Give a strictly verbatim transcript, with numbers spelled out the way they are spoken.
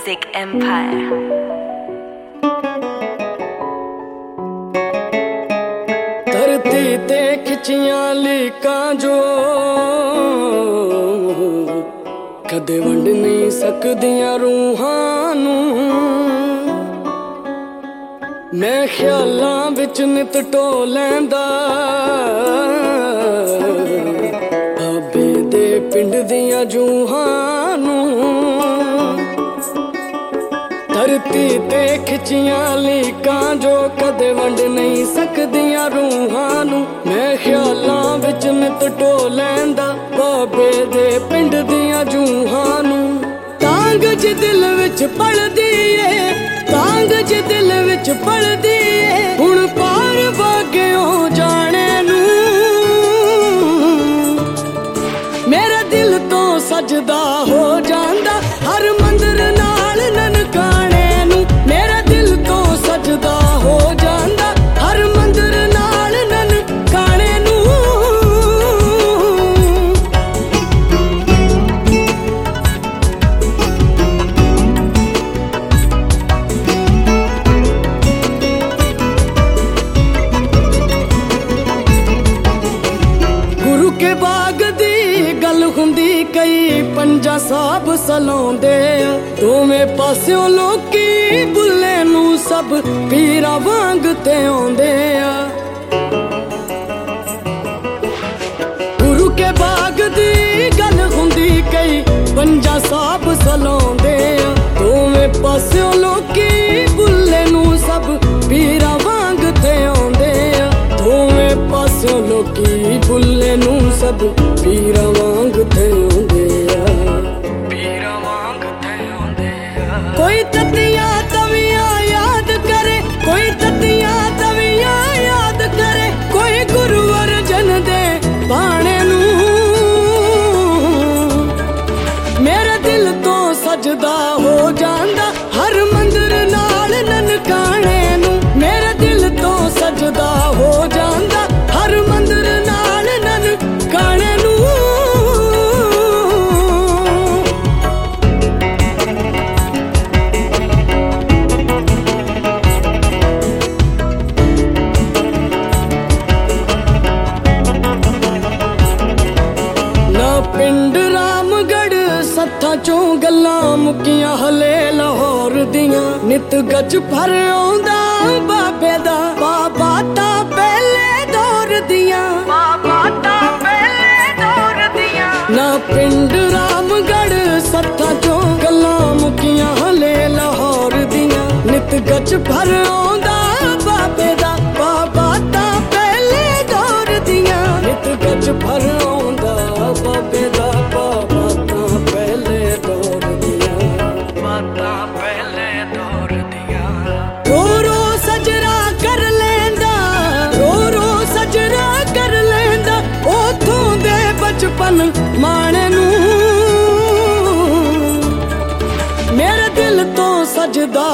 Music Empire. धरती ते खिचियां लीकां जो कदे वंड नहीं सकदियां रूहां नूं। मैं ख्यालां विच नित ढो लैंदा बाबे दे पिंड दियां जूहां नूं। धरती ते खिचियां लीकां जो कदे वंड नहीं सकदियां रूहां नूं। मैं ख्यालां विच नित ढो लैंदा बाबे दे पिंड दियां जूहां नूं। तांग ज दिल विच पलदी ए, तांग ज दिल विच पलदी ए, हुण पार वागियो जाने नूं। मेरे दिल तो सजदा हो जांदा हर मंदिर नाल ननकाने नूं। मेरा दिल तो सजदा हो जांदा हर मंदिर नाल ननकाने नूं। गुरु के बाग दी गल हुंदी कई पंजा साहब सलाउंदे आ। दोवें पास्यों लोकी बुल्ले नूं सब पीरा वांग ते आउंदे आ। गुरु के बाग दी गल हुंदी कई पंजा साहब सलाउंदे आ। दोवें पास्यों लोकी बुल्ले नूं सब पीरा वांग ते आउंदे आ। दोवें पास्यों लोकी बुल्ले नूं सब पीरा वांग ते आउंदे आ। पीरा वांग ते आउंदे आ। कोई ततियां तवियां याद करे, कोई ततियां तवियां याद करे, कोई गुरु अर्जन दे बाणे नूं। मेरे दिल तो सजदा हो जांदा हर मंदिर नाल ननकाने नूं। मेरे दिल तो सजदा हो जांदा हर मंदिर नाल ननकाने नूं। ना पिंड रामगढ़ सत्थां चों गल्लां मुक्कियां हले लाहौर दियां। नित गज भर आउंदा बाबे दा बाबा तां पहले दौर दियां। बाबा तां पहले दौर दियां। ना पिंड रामगढ़ सत्थां चों गल्लां मुक्कियां हले लाहौर दियां। नित गज भर आउंदा बाबे दा बाबा तां पहले दौर दियां। नित गज भर आउंदा बाबे दा बाबा तां पहले दौर दियां। बातां पहले दौर दियां। रो रो सजरा कर लेंदा, रो रो सजरा कर लेंदा, ओथों दे बचपन माणे नूं। मेरे दिल तो सजदा